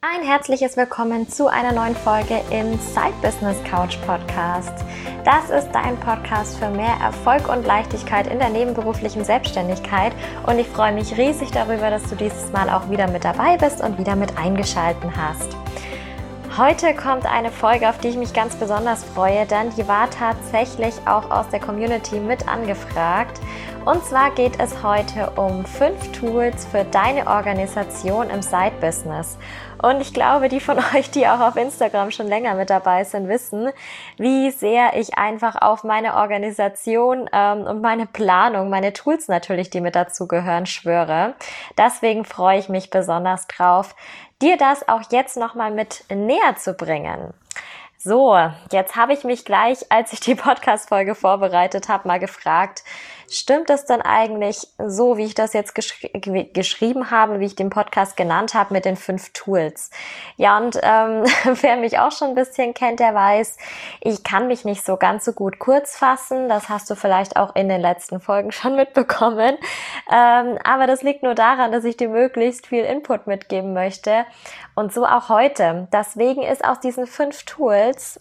Ein herzliches Willkommen zu einer neuen Folge im Side Business Couch Podcast. Das ist dein Podcast für mehr Erfolg und Leichtigkeit in der nebenberuflichen Selbstständigkeit und ich freue mich riesig darüber, dass du dieses Mal auch wieder mit dabei bist und wieder mit eingeschalten hast. Heute kommt eine Folge, auf die ich mich ganz besonders freue, denn die war tatsächlich auch aus der Community mit angefragt. Und zwar geht es heute um 5 Tools für deine Organisation im Side-Business. Und ich glaube, die von euch, die auch auf Instagram schon länger mit dabei sind, wissen, wie sehr ich einfach auf meine Organisation und meine Planung, meine Tools natürlich, die mit dazu gehören, schwöre. Deswegen freue ich mich besonders drauf, dir das auch jetzt nochmal mit näher zu bringen. So, jetzt habe ich mich gleich, als ich die Podcast-Folge vorbereitet habe, mal gefragt, stimmt es denn eigentlich so, wie ich das jetzt geschrieben habe, wie ich den Podcast genannt habe, mit den 5 Tools? Ja, und wer mich auch schon ein bisschen kennt, der weiß, ich kann mich nicht so ganz so gut kurz fassen. Das hast du vielleicht auch in den letzten Folgen schon mitbekommen. Aber das liegt nur daran, dass ich dir möglichst viel Input mitgeben möchte. Und so auch heute. Deswegen ist aus diesen 5 Tools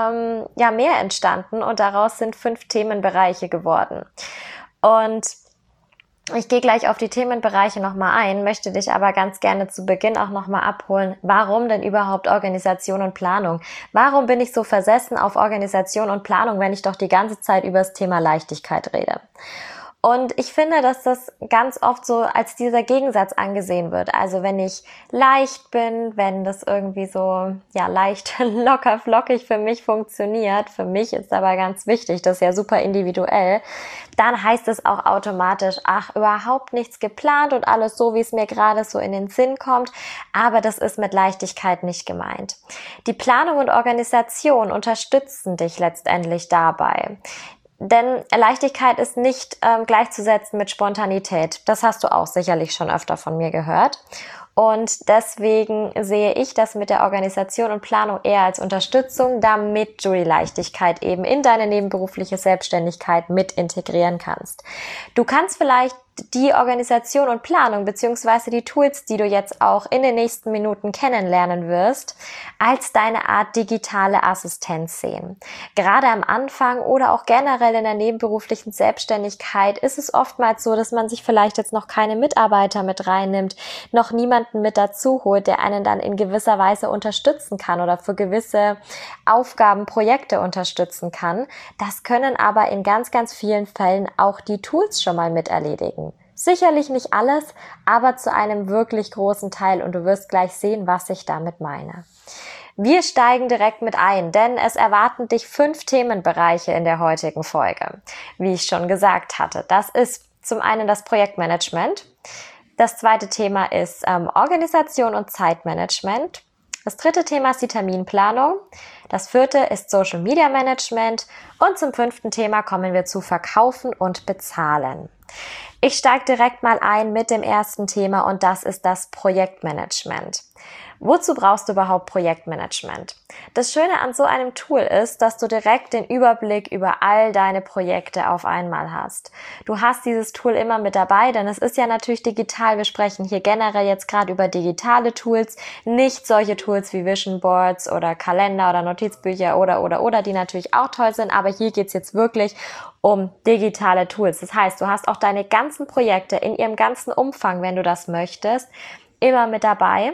mehr entstanden und daraus sind 5 Themenbereiche geworden. Und ich gehe gleich auf die Themenbereiche nochmal ein, möchte dich aber ganz gerne zu Beginn auch nochmal abholen. Warum denn überhaupt Organisation und Planung? Warum bin ich so versessen auf Organisation und Planung, wenn ich doch die ganze Zeit über das Thema Leichtigkeit rede? Und ich finde, dass das ganz oft so als dieser Gegensatz angesehen wird. Also wenn ich leicht bin, wenn das irgendwie so leicht locker flockig für mich funktioniert, für mich ist aber ganz wichtig, das ist ja super individuell, dann heißt es auch automatisch, überhaupt nichts geplant und alles so, wie es mir gerade so in den Sinn kommt. Aber das ist mit Leichtigkeit nicht gemeint. Die Planung und Organisation unterstützen dich letztendlich dabei. Denn Leichtigkeit ist nicht gleichzusetzen mit Spontanität. Das hast du auch sicherlich schon öfter von mir gehört. Und deswegen sehe ich das mit der Organisation und Planung eher als Unterstützung, damit du die Leichtigkeit eben in deine nebenberufliche Selbstständigkeit mit integrieren kannst. Du kannst vielleicht die Organisation und Planung beziehungsweise die Tools, die du jetzt auch in den nächsten Minuten kennenlernen wirst, als deine Art digitale Assistenz sehen. Gerade am Anfang oder auch generell in der nebenberuflichen Selbstständigkeit ist es oftmals so, dass man sich vielleicht jetzt noch keine Mitarbeiter mit reinnimmt, noch niemanden mit dazu holt, der einen dann in gewisser Weise unterstützen kann oder für gewisse Aufgaben, Projekte unterstützen kann. Das können aber in ganz, ganz vielen Fällen auch die Tools schon mal mit erledigen. Sicherlich nicht alles, aber zu einem wirklich großen Teil und du wirst gleich sehen, was ich damit meine. Wir steigen direkt mit ein, denn es erwarten dich 5 Themenbereiche in der heutigen Folge, wie ich schon gesagt hatte. Das ist zum einen das Projektmanagement, das zweite Thema ist Organisation und Zeitmanagement, das dritte Thema ist die Terminplanung, das vierte ist Social Media Management und zum 5. Thema kommen wir zu Verkaufen und Bezahlen. Ich steige direkt mal ein mit dem ersten Thema und das ist das Projektmanagement. Wozu brauchst du überhaupt Projektmanagement? Das Schöne an so einem Tool ist, dass du direkt den Überblick über all deine Projekte auf einmal hast. Du hast dieses Tool immer mit dabei, denn es ist ja natürlich digital. Wir sprechen hier generell jetzt gerade über digitale Tools, nicht solche Tools wie Vision Boards oder Kalender oder Notizbücher oder, die natürlich auch toll sind, aber hier geht's jetzt wirklich um digitale Tools. Das heißt, du hast auch deine ganzen Projekte in ihrem ganzen Umfang, wenn du das möchtest, immer mit dabei.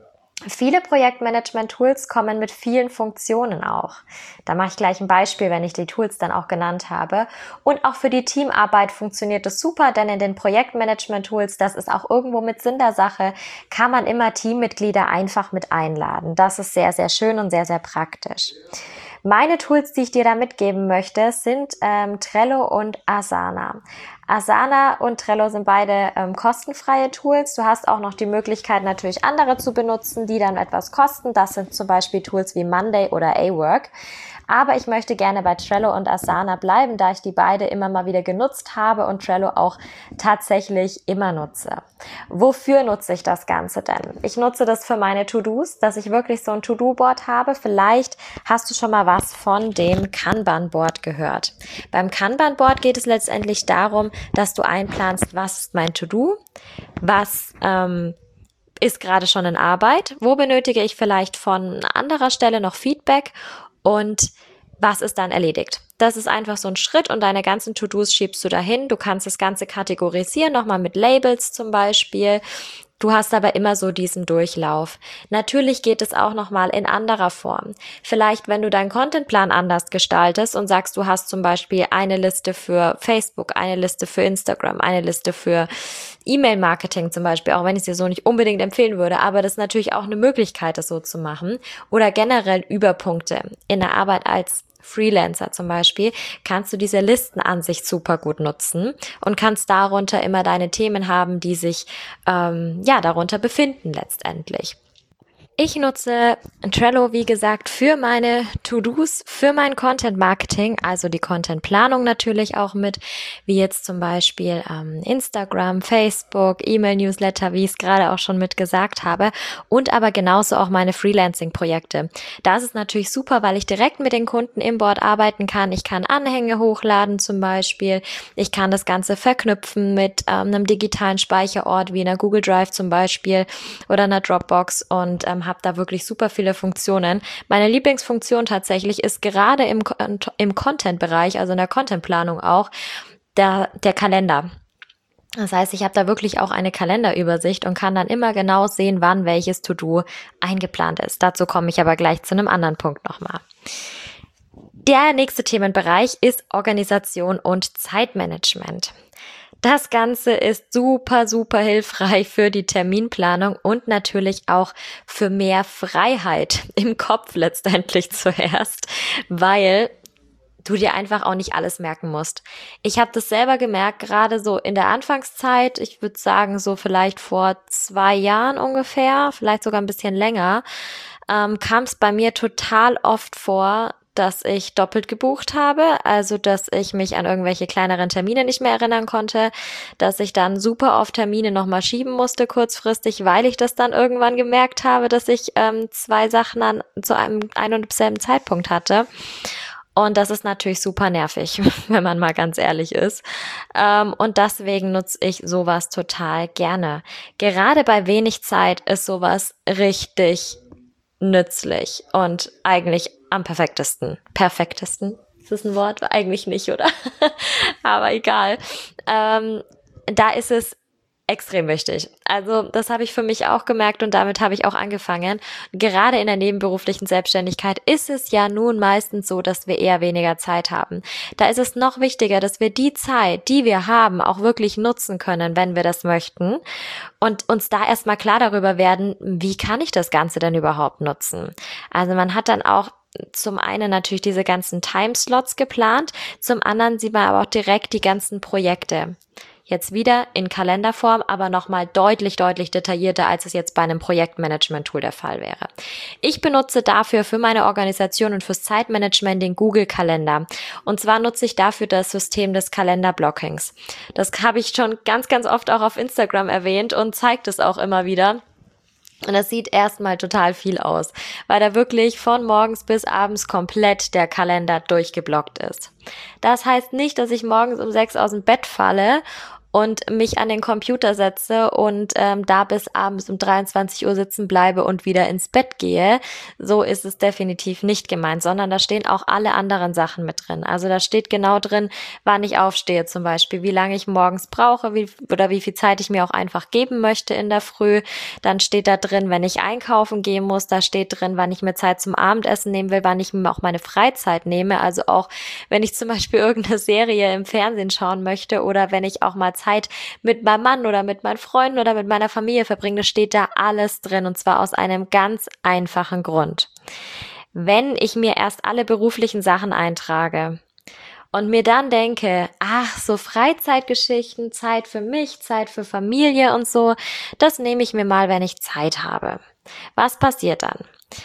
Viele Projektmanagement-Tools kommen mit vielen Funktionen auch. Da mache ich gleich ein Beispiel, wenn ich die Tools dann auch genannt habe. Und auch für die Teamarbeit funktioniert es super, denn in den Projektmanagement-Tools, das ist auch irgendwo mit Sinn der Sache, kann man immer Teammitglieder einfach mit einladen. Das ist sehr, sehr schön und sehr, sehr praktisch. Meine Tools, die ich dir da mitgeben möchte, sind Trello und Asana. Asana und Trello sind beide kostenfreie Tools. Du hast auch noch die Möglichkeit, natürlich andere zu benutzen, die dann etwas kosten. Das sind zum Beispiel Tools wie Monday oder A-Work. Aber ich möchte gerne bei Trello und Asana bleiben, da ich die beide immer mal wieder genutzt habe und Trello auch tatsächlich immer nutze. Wofür nutze ich das Ganze denn? Ich nutze das für meine To-Dos, dass ich wirklich so ein To-Do-Board habe. Vielleicht hast du schon mal was von dem Kanban-Board gehört. Beim Kanban-Board geht es letztendlich darum, dass du einplanst, was ist mein To-Do, was ist gerade schon in Arbeit? Wo benötige ich vielleicht von anderer Stelle noch Feedback? Und was ist dann erledigt? Das ist einfach so ein Schritt und deine ganzen To-Dos schiebst du dahin. Du kannst das Ganze kategorisieren, nochmal mit Labels zum Beispiel. Du hast aber immer so diesen Durchlauf. Natürlich geht es auch nochmal in anderer Form. Vielleicht, wenn du deinen Contentplan anders gestaltest und sagst, du hast zum Beispiel eine Liste für Facebook, eine Liste für Instagram, eine Liste für E-Mail-Marketing zum Beispiel, auch wenn ich es dir so nicht unbedingt empfehlen würde, aber das ist natürlich auch eine Möglichkeit, das so zu machen. Oder generell Überpunkte in der Arbeit als Freelancer zum Beispiel, kannst du diese Listenansicht super gut nutzen und kannst darunter immer deine Themen haben, die sich darunter befinden letztendlich. Ich nutze Trello, wie gesagt, für meine To-Dos, für mein Content-Marketing, also die Content-Planung natürlich auch mit, wie jetzt zum Beispiel Instagram, Facebook, E-Mail-Newsletter, wie ich es gerade auch schon mit gesagt habe, und aber genauso auch meine Freelancing-Projekte. Da ist es natürlich super, weil ich direkt mit den Kunden im Board arbeiten kann. Ich kann Anhänge hochladen zum Beispiel. Ich kann das Ganze verknüpfen mit einem digitalen Speicherort wie einer Google Drive zum Beispiel oder einer Dropbox und habe da wirklich super viele Funktionen. Meine Lieblingsfunktion tatsächlich ist gerade im Content-Bereich, also in der Contentplanung auch, der Kalender. Das heißt, ich habe da wirklich auch eine Kalenderübersicht und kann dann immer genau sehen, wann welches To-Do eingeplant ist. Dazu komme ich aber gleich zu einem anderen Punkt nochmal. Der nächste Themenbereich ist Organisation und Zeitmanagement. Das Ganze ist super, super hilfreich für die Terminplanung und natürlich auch für mehr Freiheit im Kopf letztendlich zuerst, weil du dir einfach auch nicht alles merken musst. Ich habe das selber gemerkt, gerade so in der Anfangszeit, ich würde sagen so vielleicht vor 2 Jahren ungefähr, vielleicht sogar ein bisschen länger, kam es bei mir total oft vor, dass ich doppelt gebucht habe, also dass ich mich an irgendwelche kleineren Termine nicht mehr erinnern konnte, dass ich dann super oft Termine nochmal schieben musste kurzfristig, weil ich das dann irgendwann gemerkt habe, dass ich 2 Sachen zu einem ein und selben Zeitpunkt hatte. Und das ist natürlich super nervig, wenn man mal ganz ehrlich ist. Und deswegen nutze ich sowas total gerne. Gerade bei wenig Zeit ist sowas richtig nützlich und eigentlich am perfektesten. Perfektesten? Ist das ein Wort? Eigentlich nicht, oder? Aber egal. Da ist es extrem wichtig. Also das habe ich für mich auch gemerkt und damit habe ich auch angefangen. Gerade in der nebenberuflichen Selbstständigkeit ist es ja nun meistens so, dass wir eher weniger Zeit haben. Da ist es noch wichtiger, dass wir die Zeit, die wir haben, auch wirklich nutzen können, wenn wir das möchten und uns da erstmal klar darüber werden, wie kann ich das Ganze denn überhaupt nutzen? Also man hat dann auch zum einen natürlich diese ganzen Timeslots geplant, zum anderen sieht man aber auch direkt die ganzen Projekte. Jetzt wieder in Kalenderform, aber nochmal deutlich detaillierter, als es jetzt bei einem Projektmanagement-Tool der Fall wäre. Ich benutze dafür für meine Organisation und fürs Zeitmanagement den Google-Kalender. Und zwar nutze ich dafür das System des Kalenderblockings. Das habe ich schon ganz oft auch auf Instagram erwähnt und zeigt es auch immer wieder. Und das sieht erstmal total viel aus, weil da wirklich von morgens bis abends komplett der Kalender durchgeblockt ist. Das heißt nicht, dass ich morgens um 6 aus dem Bett falle und mich an den Computer setze und da bis abends um 23 Uhr sitzen bleibe und wieder ins Bett gehe. So ist es definitiv nicht gemeint, sondern da stehen auch alle anderen Sachen mit drin. Also da steht genau drin, wann ich aufstehe zum Beispiel, wie lange ich morgens brauche wie viel Zeit ich mir auch einfach geben möchte in der Früh. Dann steht da drin, wenn ich einkaufen gehen muss, da steht drin, wann ich mir Zeit zum Abendessen nehmen will, wann ich mir auch meine Freizeit nehme. Also auch, wenn ich zum Beispiel irgendeine Serie im Fernsehen schauen möchte oder wenn ich auch mal Zeit mit meinem Mann oder mit meinen Freunden oder mit meiner Familie verbringe, steht da alles drin und zwar aus einem ganz einfachen Grund. Wenn ich mir erst alle beruflichen Sachen eintrage und mir dann denke, ach, so Freizeitgeschichten, Zeit für mich, Zeit für Familie und so, das nehme ich mir mal, wenn ich Zeit habe. Was passiert dann?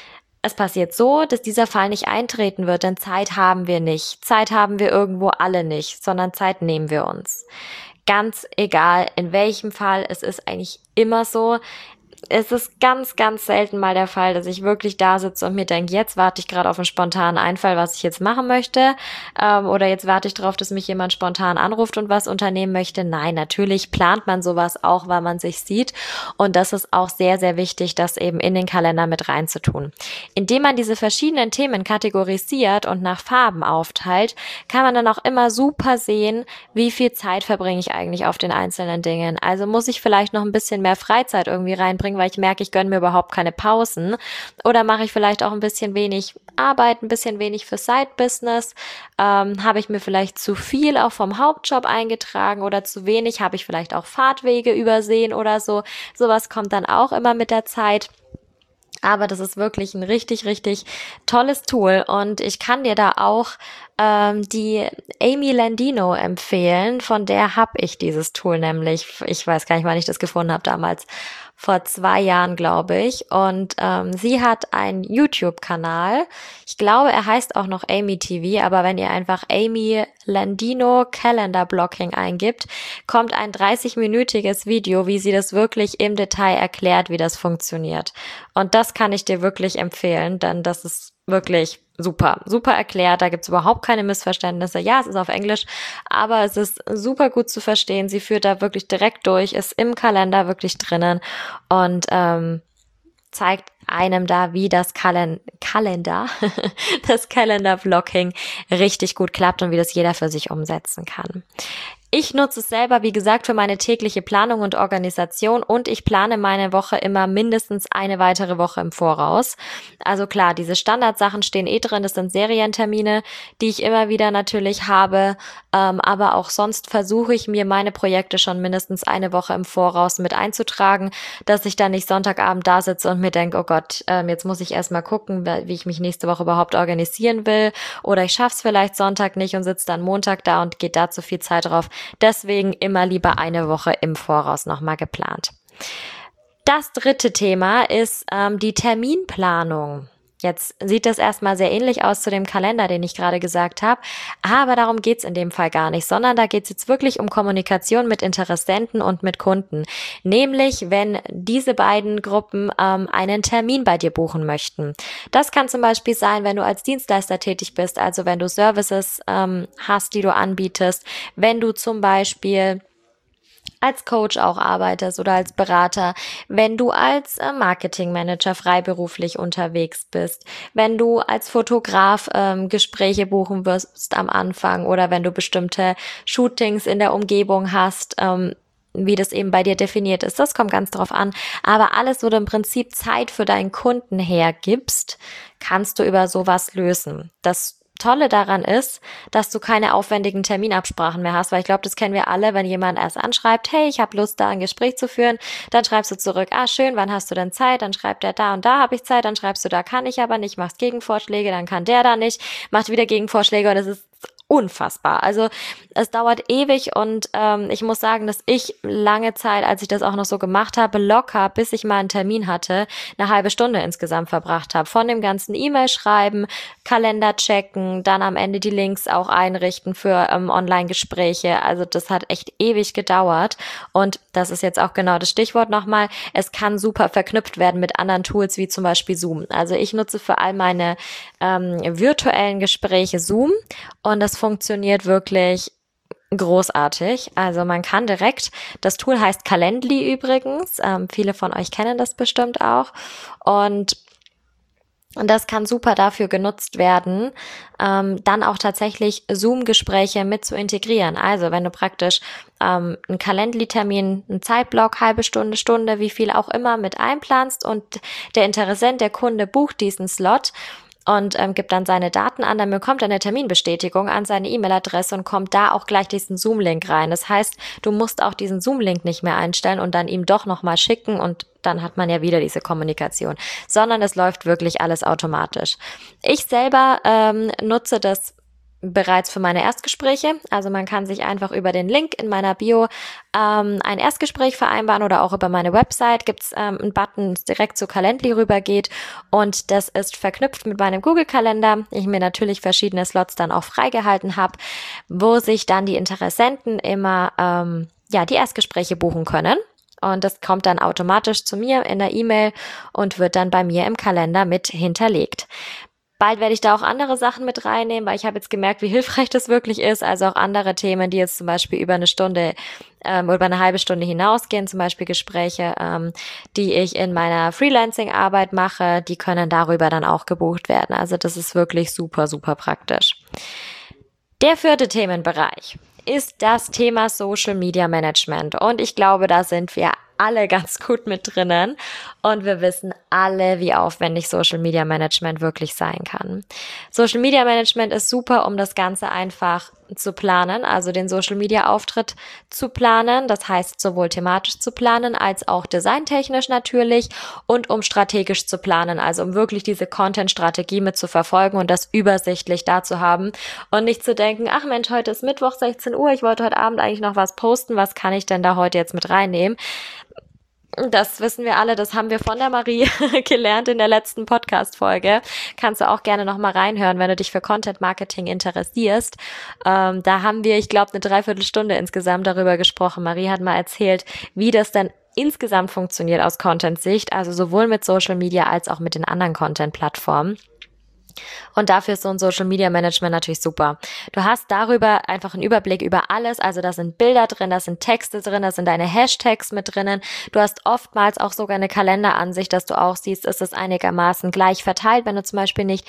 Es passiert so, dass dieser Fall nicht eintreten wird, denn Zeit haben wir nicht. Zeit haben wir irgendwo alle nicht, sondern Zeit nehmen wir uns. Ganz egal, in welchem Fall, es ist eigentlich immer so. es ist ganz, ganz selten mal der Fall, dass ich wirklich da sitze und mir denke, jetzt warte ich gerade auf einen spontanen Einfall, was ich jetzt machen möchte, oder jetzt warte ich darauf, dass mich jemand spontan anruft und was unternehmen möchte. Nein, natürlich plant man sowas auch, weil man sich sieht, und das ist auch sehr, sehr wichtig, das eben in den Kalender mit reinzutun. Indem man diese verschiedenen Themen kategorisiert und nach Farben aufteilt, kann man dann auch immer super sehen, wie viel Zeit verbringe ich eigentlich auf den einzelnen Dingen. Also muss ich vielleicht noch ein bisschen mehr Freizeit irgendwie reinbringen, weil ich merke, ich gönne mir überhaupt keine Pausen, oder mache ich vielleicht auch ein bisschen wenig Arbeit, ein bisschen wenig für Side-Business, habe ich mir vielleicht zu viel auch vom Hauptjob eingetragen oder zu wenig, habe ich vielleicht auch Fahrtwege übersehen oder so. Sowas kommt dann auch immer mit der Zeit. Aber das ist wirklich ein richtig, richtig tolles Tool, und ich kann dir da auch die Amy Landino empfehlen. Von der habe ich dieses Tool nämlich. Ich weiß gar nicht, wann ich das gefunden habe, damals vor 2 Jahren, glaube ich. Und sie hat einen YouTube-Kanal. Ich glaube, er heißt auch noch Amy TV, aber wenn ihr einfach Amy Landino Calendar Blocking eingibt, kommt ein 30-minütiges Video, wie sie das wirklich im Detail erklärt, wie das funktioniert. Und das kann ich dir wirklich empfehlen, denn das ist wirklich super, super erklärt. Da gibt's überhaupt keine Missverständnisse. Ja, es ist auf Englisch, aber es ist super gut zu verstehen. Sie führt da wirklich direkt durch, ist im Kalender wirklich drinnen und zeigt einem da, wie das Kalender, das Calendar-Blocking richtig gut klappt und wie das jeder für sich umsetzen kann. Ich nutze es selber, wie gesagt, für meine tägliche Planung und Organisation, und ich plane meine Woche immer mindestens eine weitere Woche im Voraus. Also klar, diese Standardsachen stehen drin, das sind Serientermine, die ich immer wieder natürlich habe, aber auch sonst versuche ich mir meine Projekte schon mindestens eine Woche im Voraus mit einzutragen, dass ich dann nicht Sonntagabend da sitze und mir denke, oh Gott, jetzt muss ich erstmal gucken, wie ich mich nächste Woche überhaupt organisieren will, oder ich schaff's vielleicht Sonntag nicht und sitze dann Montag da und geht da zu viel Zeit drauf. Deswegen immer lieber eine Woche im Voraus nochmal geplant. Das dritte Thema ist die Terminplanung. Jetzt sieht das erstmal sehr ähnlich aus zu dem Kalender, den ich gerade gesagt habe, aber darum geht's in dem Fall gar nicht, sondern da geht's jetzt wirklich um Kommunikation mit Interessenten und mit Kunden. Nämlich, wenn diese beiden Gruppen einen Termin bei dir buchen möchten. Das kann zum Beispiel sein, wenn du als Dienstleister tätig bist, also wenn du Services hast, die du anbietest, wenn du zum Beispiel als Coach auch arbeitest oder als Berater, wenn du als Marketingmanager freiberuflich unterwegs bist, wenn du als Fotograf Gespräche buchen wirst am Anfang, oder wenn du bestimmte Shootings in der Umgebung hast, wie das eben bei dir definiert ist. Das kommt ganz drauf an. Aber alles, wo du im Prinzip Zeit für deinen Kunden hergibst, kannst du über sowas lösen. Das Tolle daran ist, dass du keine aufwendigen Terminabsprachen mehr hast, weil ich glaube, das kennen wir alle, wenn jemand erst anschreibt, hey, ich habe Lust, da ein Gespräch zu führen, dann schreibst du zurück, schön, wann hast du denn Zeit? Dann schreibt er, da und da habe ich Zeit, dann schreibst du, da kann ich aber nicht, machst Gegenvorschläge, dann kann der da nicht, macht wieder Gegenvorschläge, und es ist unfassbar. Also es dauert ewig, und ich muss sagen, dass ich lange Zeit, als ich das auch noch so gemacht habe, locker, bis ich mal einen Termin hatte, eine halbe Stunde insgesamt verbracht habe. Von dem ganzen E-Mail-Schreiben, Kalender checken, dann am Ende die Links auch einrichten für Online-Gespräche. Also das hat echt ewig gedauert, und das ist jetzt auch genau das Stichwort nochmal. Es kann super verknüpft werden mit anderen Tools, wie zum Beispiel Zoom. Also ich nutze für all meine virtuellen Gespräche Zoom, und das funktioniert wirklich großartig. Also man kann direkt, das Tool heißt Calendly übrigens, viele von euch kennen das bestimmt auch, und das kann super dafür genutzt werden, dann auch tatsächlich Zoom-Gespräche mit zu integrieren. Also wenn du praktisch einen Calendly-Termin, einen Zeitblock, halbe Stunde, Stunde, wie viel auch immer mit einplanst, und der Interessent, der Kunde bucht diesen Slot und gibt dann seine Daten an, dann bekommt er eine Terminbestätigung an seine E-Mail-Adresse und kommt da auch gleich diesen Zoom-Link rein. Das heißt, du musst auch diesen Zoom-Link nicht mehr einstellen und dann ihm doch nochmal schicken, und dann hat man ja wieder diese Kommunikation, sondern es läuft wirklich alles automatisch. Ich selber nutze das bereits für meine Erstgespräche. Also man kann sich einfach über den Link in meiner Bio ein Erstgespräch vereinbaren, oder auch über meine Website gibt's einen Button, der direkt zu Calendly rübergeht, und das ist verknüpft mit meinem Google-Kalender. Ich mir natürlich verschiedene Slots dann auch freigehalten habe, wo sich dann die Interessenten immer die Erstgespräche buchen können. und das kommt dann automatisch zu mir in der E-Mail und wird dann bei mir im Kalender mit hinterlegt. Bald werde ich da auch andere Sachen mit reinnehmen, weil ich habe jetzt gemerkt, wie hilfreich das wirklich ist. Also auch andere Themen, die jetzt zum Beispiel über eine Stunde, über eine halbe Stunde hinausgehen, zum Beispiel Gespräche, die ich in meiner Freelancing-Arbeit mache, die können darüber dann auch gebucht werden. Also das ist wirklich super, super praktisch. Der 4. Themenbereich ist das Thema Social Media Management. Und ich glaube, da sind wir alle ganz gut mit drinnen und wir wissen alle, wie aufwendig Social Media Management wirklich sein kann. Social Media Management ist super, um das Ganze einfach zu planen, also den Social Media Auftritt zu planen, das heißt sowohl thematisch zu planen als auch designtechnisch natürlich und um strategisch zu planen, also um wirklich diese Content-Strategie mit zu verfolgen und das übersichtlich da zu haben und nicht zu denken, ach Mensch, heute ist Mittwoch 16 Uhr, ich wollte heute Abend eigentlich noch was posten, was kann ich denn da heute jetzt mit reinnehmen? Das wissen wir alle, das haben wir von der Marie gelernt in der letzten Podcast-Folge. Kannst du auch gerne nochmal reinhören, wenn du dich für Content-Marketing interessierst. Da haben wir, ich glaube, eine Dreiviertelstunde insgesamt darüber gesprochen. Marie hat mal erzählt, wie das denn insgesamt funktioniert aus Content-Sicht, also sowohl mit Social Media als auch mit den anderen Content-Plattformen. Und dafür ist so ein Social Media Management natürlich super. Du hast darüber einfach einen Überblick über alles. Also da sind Bilder drin, da sind Texte drin, da sind deine Hashtags mit drinnen. Du hast oftmals auch sogar eine Kalenderansicht, dass du auch siehst, ist es einigermaßen gleich verteilt, wenn du zum Beispiel nicht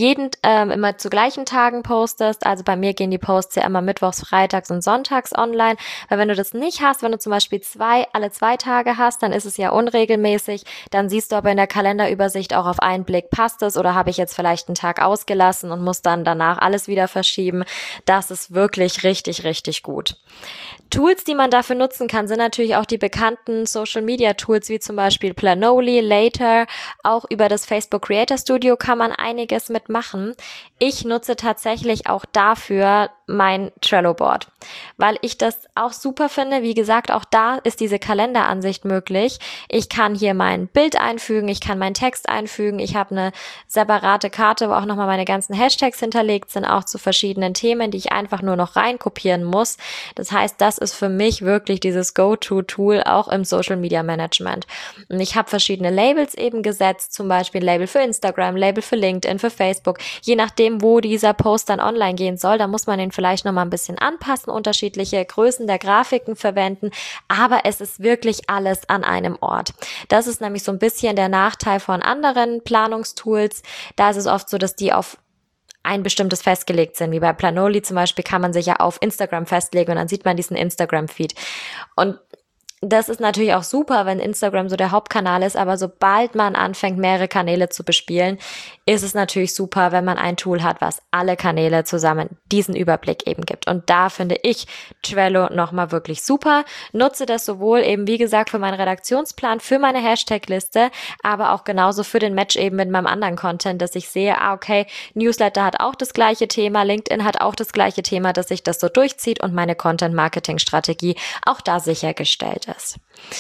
immer zu gleichen Tagen postest. Also bei mir gehen die Posts ja immer mittwochs, freitags und sonntags online. Weil wenn du das nicht hast, wenn du zum Beispiel alle 2 Tage hast, dann ist es ja unregelmäßig. Dann siehst du aber in der Kalenderübersicht auch auf einen Blick, passt es oder habe ich jetzt vielleicht einen Tag ausgelassen und muss dann danach alles wieder verschieben. Das ist wirklich richtig, richtig gut. Tools, die man dafür nutzen kann, sind natürlich auch die bekannten Social Media Tools, wie zum Beispiel Planoly, Later. Auch über das Facebook Creator Studio kann man einiges mitmachen. Ich nutze tatsächlich auch dafür mein Trello-Board, weil ich das auch super finde. Wie gesagt, auch da ist diese Kalenderansicht möglich. Ich kann hier mein Bild einfügen, ich kann meinen Text einfügen. Ich habe eine separate Karte, wo auch nochmal meine ganzen Hashtags hinterlegt sind, auch zu verschiedenen Themen, die ich einfach nur noch reinkopieren muss. Das heißt, das ist für mich wirklich dieses Go-To-Tool auch im Social Media Management. Und ich habe verschiedene Labels eben gesetzt, zum Beispiel Label für Instagram, Label für LinkedIn, für Facebook. Je nachdem, wo dieser Post dann online gehen soll, da muss man den vielleicht nochmal ein bisschen anpassen, unterschiedliche Größen der Grafiken verwenden, aber es ist wirklich alles an einem Ort. Das ist nämlich so ein bisschen der Nachteil von anderen Planungstools. Da ist es oft so, dass die auf ein bestimmtes festgelegt sind, wie bei Planoly zum Beispiel kann man sich ja auf Instagram festlegen und dann sieht man diesen Instagram-Feed. Und das ist natürlich auch super, wenn Instagram so der Hauptkanal ist, aber sobald man anfängt, mehrere Kanäle zu bespielen, ist es natürlich super, wenn man ein Tool hat, was alle Kanäle zusammen diesen Überblick eben gibt. Und da finde ich Trello nochmal wirklich super. Nutze das sowohl eben, wie gesagt, für meinen Redaktionsplan, für meine Hashtag-Liste, aber auch genauso für den Match eben mit meinem anderen Content, dass ich sehe, okay, Newsletter hat auch das gleiche Thema, LinkedIn hat auch das gleiche Thema, dass sich das so durchzieht und meine Content-Marketing-Strategie auch da sichergestellt ist.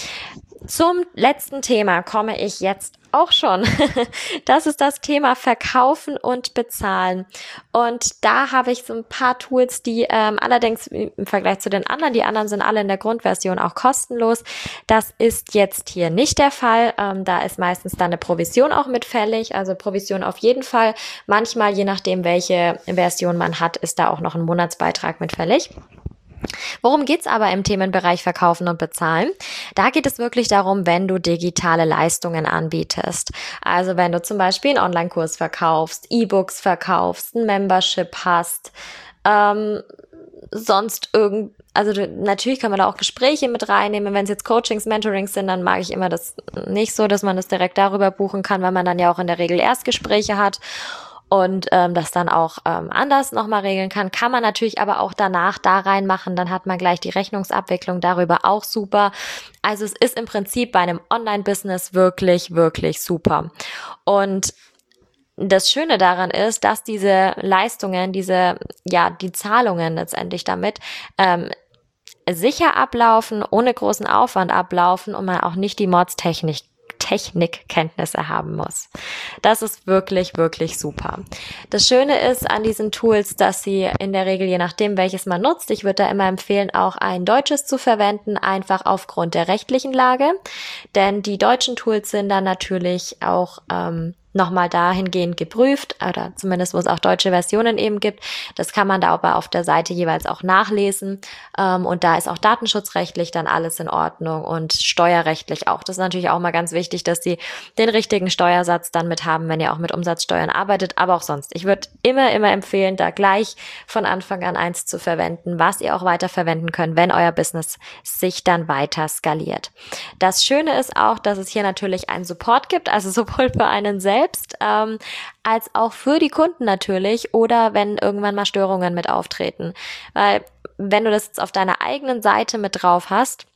Zum letzten Thema komme ich jetzt auch schon. Das ist das Thema Verkaufen und Bezahlen. Und da habe ich so ein paar Tools, die allerdings im Vergleich zu den anderen, die anderen sind alle in der Grundversion auch kostenlos. Das ist jetzt hier nicht der Fall. Da ist meistens dann eine Provision auch mit fällig. Also Provision auf jeden Fall. Manchmal, je nachdem, welche Version man hat, ist da auch noch ein Monatsbeitrag mit fällig. Worum geht's aber im Themenbereich Verkaufen und Bezahlen? Da geht es wirklich darum, wenn du digitale Leistungen anbietest. Also wenn du zum Beispiel einen Online-Kurs verkaufst, E-Books verkaufst, ein Membership hast, natürlich kann man da auch Gespräche mit reinnehmen. Wenn es jetzt Coachings, Mentorings sind, dann mag ich immer das nicht so, dass man das direkt darüber buchen kann, weil man dann ja auch in der Regel Erstgespräche hat. Und das dann auch anders nochmal regeln kann man natürlich aber auch danach da reinmachen, dann hat man gleich die Rechnungsabwicklung darüber, auch super. Also es ist im Prinzip bei einem Online-Business wirklich, wirklich super. Und das Schöne daran ist, dass diese Leistungen, die Zahlungen letztendlich damit sicher ablaufen, ohne großen Aufwand ablaufen und man auch nicht die Mordstechnik Technikkenntnisse haben muss. Das ist wirklich, wirklich super. Das Schöne ist an diesen Tools, dass sie in der Regel, je nachdem, welches man nutzt, ich würde da immer empfehlen, auch ein deutsches zu verwenden, einfach aufgrund der rechtlichen Lage. Denn die deutschen Tools sind dann natürlich auch nochmal dahingehend geprüft, oder zumindest wo es auch deutsche Versionen eben gibt. Das kann man da aber auf der Seite jeweils auch nachlesen. Und da ist auch datenschutzrechtlich dann alles in Ordnung und steuerrechtlich auch. Das ist natürlich auch mal ganz wichtig, dass Sie den richtigen Steuersatz dann mit haben, wenn ihr auch mit Umsatzsteuern arbeitet, aber auch sonst. Ich würde immer empfehlen, da gleich von Anfang an eins zu verwenden, was ihr auch weiter verwenden könnt, wenn euer Business sich dann weiter skaliert. Das Schöne ist auch, dass es hier natürlich einen Support gibt, also sowohl für einen selbst, als auch für die Kunden natürlich oder wenn irgendwann mal Störungen mit auftreten. Weil wenn du das jetzt auf deiner eigenen Seite mit drauf hast,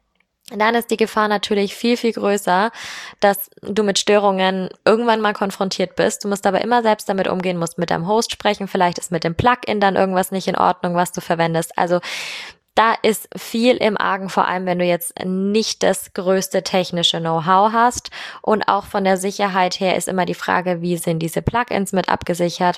dann ist die Gefahr natürlich viel, viel größer, dass du mit Störungen irgendwann mal konfrontiert bist. Du musst aber immer selbst damit umgehen, musst mit deinem Host sprechen, vielleicht ist mit dem Plugin dann irgendwas nicht in Ordnung, was du verwendest. Also da ist viel im Argen, vor allem wenn du jetzt nicht das größte technische Know-how hast. Und auch von der Sicherheit her ist immer die Frage, wie sind diese Plugins mit abgesichert.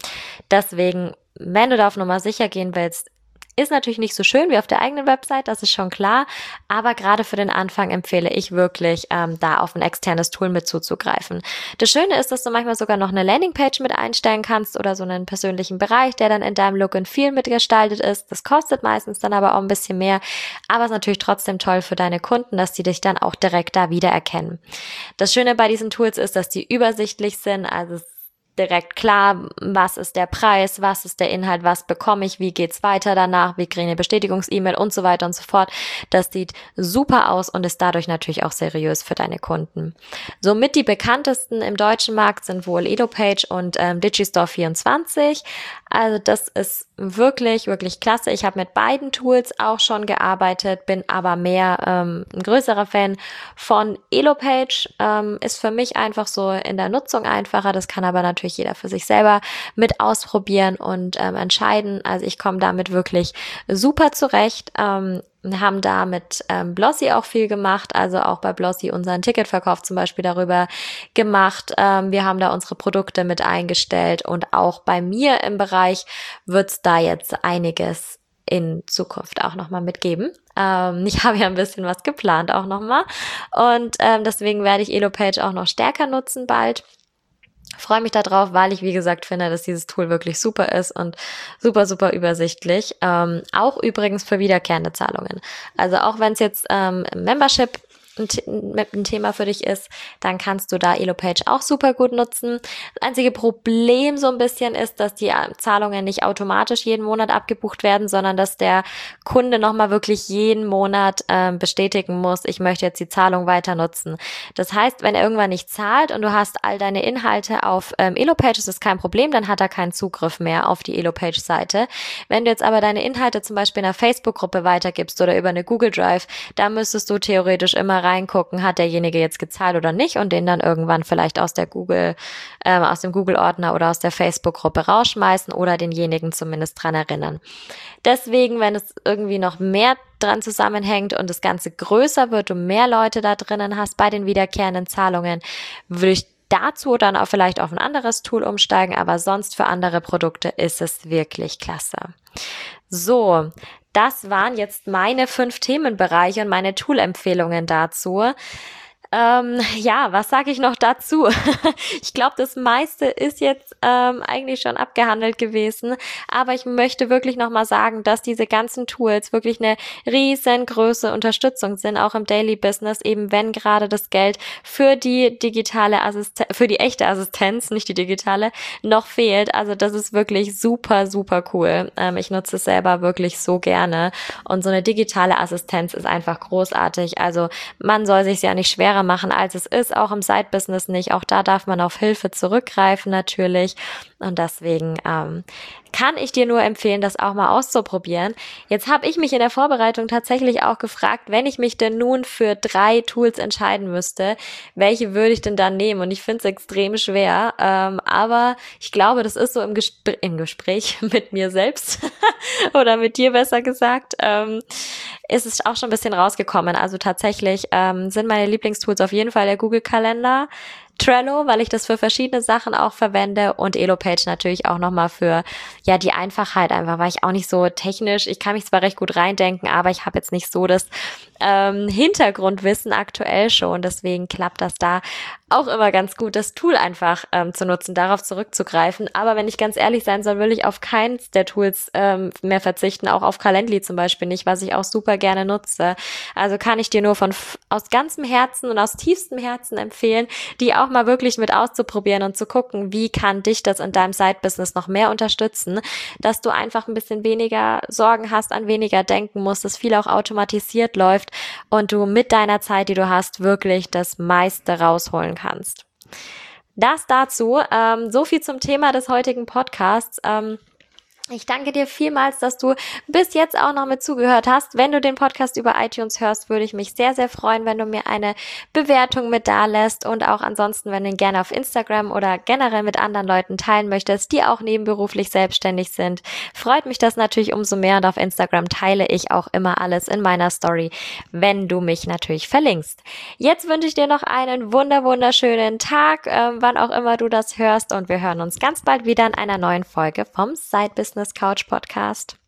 Deswegen, wenn du da auf Nummer sicher gehen willst, ist natürlich nicht so schön wie auf der eigenen Website, das ist schon klar, aber gerade für den Anfang empfehle ich wirklich, da auf ein externes Tool mit zuzugreifen. Das Schöne ist, dass du manchmal sogar noch eine Landingpage mit einstellen kannst oder so einen persönlichen Bereich, der dann in deinem Look and Feel mitgestaltet ist. Das kostet meistens dann aber auch ein bisschen mehr, aber ist natürlich trotzdem toll für deine Kunden, dass die dich dann auch direkt da wiedererkennen. Das Schöne bei diesen Tools ist, dass die übersichtlich sind, also direkt klar, was ist der Preis, was ist der Inhalt, was bekomme ich, wie geht's weiter danach, wie kriege ich eine Bestätigungs-E-Mail und so weiter und so fort. Das sieht super aus und ist dadurch natürlich auch seriös für deine Kunden. Somit die bekanntesten im deutschen Markt sind wohl Elopage und Digistore24. Also das ist wirklich, wirklich klasse. Ich habe mit beiden Tools auch schon gearbeitet, bin aber mehr ein größerer Fan von Elopage. Ist für mich einfach so in der Nutzung einfacher. Das kann aber natürlich jeder für sich selber mit ausprobieren und entscheiden. Also ich komme damit wirklich super zurecht. Wir haben da mit Blossy auch viel gemacht, also auch bei Blossy unseren Ticketverkauf zum Beispiel darüber gemacht. Wir haben da unsere Produkte mit eingestellt und auch bei mir im Bereich wird's da jetzt einiges in Zukunft auch nochmal mitgeben. Ich habe ja ein bisschen was geplant auch nochmal und deswegen werde ich Elopage auch noch stärker nutzen bald. Freue mich darauf, weil ich, wie gesagt, finde, dass dieses Tool wirklich super ist und super, super übersichtlich. Auch übrigens für wiederkehrende Zahlungen. Also auch wenn es jetzt Membership ein Thema für dich ist, dann kannst du da Elopage auch super gut nutzen. Das einzige Problem so ein bisschen ist, dass die Zahlungen nicht automatisch jeden Monat abgebucht werden, sondern dass der Kunde nochmal wirklich jeden Monat bestätigen muss, ich möchte jetzt die Zahlung weiter nutzen. Das heißt, wenn er irgendwann nicht zahlt und du hast all deine Inhalte auf Elopage, ist das kein Problem, dann hat er keinen Zugriff mehr auf die Elopage-Seite. Wenn du jetzt aber deine Inhalte zum Beispiel in einer Facebook-Gruppe weitergibst oder über eine Google Drive, da müsstest du theoretisch immer reingucken, hat derjenige jetzt gezahlt oder nicht und den dann irgendwann vielleicht aus dem Google-Ordner oder aus der Facebook-Gruppe rausschmeißen oder denjenigen zumindest dran erinnern. Deswegen, wenn es irgendwie noch mehr dran zusammenhängt und das Ganze größer wird, du mehr Leute da drinnen hast bei den wiederkehrenden Zahlungen, würde ich dazu dann auch vielleicht auf ein anderes Tool umsteigen, aber sonst für andere Produkte ist es wirklich klasse. So, das waren jetzt meine 5 Themenbereiche und meine Tool-Empfehlungen dazu. Was sage ich noch dazu? Ich glaube, das meiste ist jetzt eigentlich schon abgehandelt gewesen, aber ich möchte wirklich nochmal sagen, dass diese ganzen Tools wirklich eine riesengroße Unterstützung sind, auch im Daily Business, eben wenn gerade das Geld für die für die echte Assistenz, nicht die digitale, noch fehlt. Also das ist wirklich super, super cool. Ich nutze es selber wirklich so gerne und so eine digitale Assistenz ist einfach großartig. Also man soll sich ja nicht schwerer machen, als es ist, auch im Side-Business nicht. Auch da darf man auf Hilfe zurückgreifen natürlich. Und deswegen kann ich dir nur empfehlen, das auch mal auszuprobieren. Jetzt habe ich mich in der Vorbereitung tatsächlich auch gefragt, wenn ich mich denn nun für 3 Tools entscheiden müsste, welche würde ich denn dann nehmen? Und ich finde es extrem schwer, aber ich glaube, das ist so im Gespräch mit mir selbst oder mit dir besser gesagt, ist es auch schon ein bisschen rausgekommen. Also tatsächlich sind meine Lieblingstools auf jeden Fall der Google-Kalender, Trello, weil ich das für verschiedene Sachen auch verwende und Elopage natürlich auch nochmal für die Einfachheit einfach, weil ich auch nicht so technisch, ich kann mich zwar recht gut reindenken, aber ich habe jetzt nicht so das Hintergrundwissen aktuell schon, deswegen klappt das da auch immer ganz gut, das Tool einfach zu nutzen, darauf zurückzugreifen. Aber wenn ich ganz ehrlich sein soll, will ich auf keins der Tools mehr verzichten, auch auf Calendly zum Beispiel nicht, was ich auch super gerne nutze. Also kann ich dir nur aus ganzem Herzen und aus tiefstem Herzen empfehlen, die auch mal wirklich mit auszuprobieren und zu gucken, wie kann dich das in deinem Side-Business noch mehr unterstützen, dass du einfach ein bisschen weniger Sorgen hast, an weniger denken musst, dass viel auch automatisiert läuft und du mit deiner Zeit, die du hast, wirklich das meiste rausholen kannst. Das dazu, so viel zum Thema des heutigen Podcasts. Ich danke dir vielmals, dass du bis jetzt auch noch mit zugehört hast. Wenn du den Podcast über iTunes hörst, würde ich mich sehr, sehr freuen, wenn du mir eine Bewertung mit da lässt und auch ansonsten, wenn du ihn gerne auf Instagram oder generell mit anderen Leuten teilen möchtest, die auch nebenberuflich selbstständig sind. Freut mich das natürlich umso mehr und auf Instagram teile ich auch immer alles in meiner Story, wenn du mich natürlich verlinkst. Jetzt wünsche ich dir noch einen wunderschönen Tag, wann auch immer du das hörst und wir hören uns ganz bald wieder in einer neuen Folge vom Side Business Couch Podcast.